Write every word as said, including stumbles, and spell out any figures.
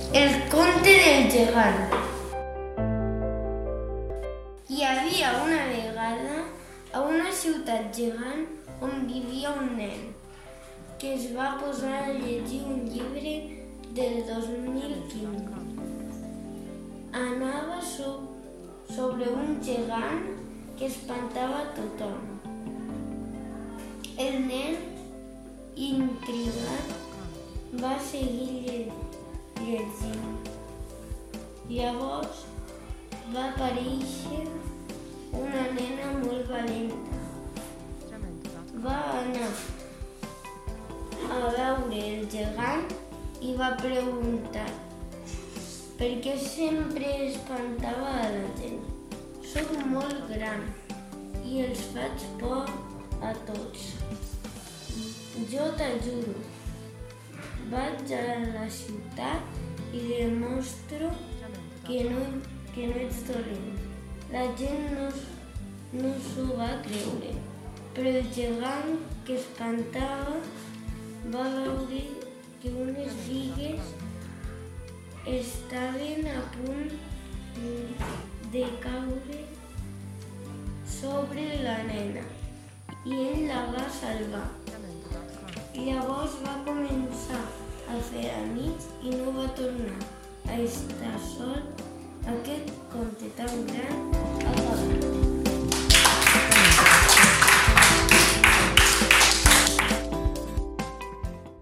El conte del gegant. Hi havia una vegada a una ciutat gegant on vivia un nen que es va posar a llegir un llibre del dos mil quinze. Anava so sobre un gegant que espantava a tothom. El nen, intrigat, va seguir llegint. Llavors va aparèixer una nena molt valenta. Va anar a veure el gegant i va preguntar per què sempre espantava a la gent. Soc molt gran i els faig por a tots. Jo t'ajudo. Vaig a la ciutat i demostro que no, que no ets dolent. La gent no, no s'ho va creure, però el gegant que espantava va veure que unes bigues estaven a punt de caure sobre la nena i ell la va salvar. Llavors va començar a fer amics i no va tornar a estar sol. Aquest conte tan gran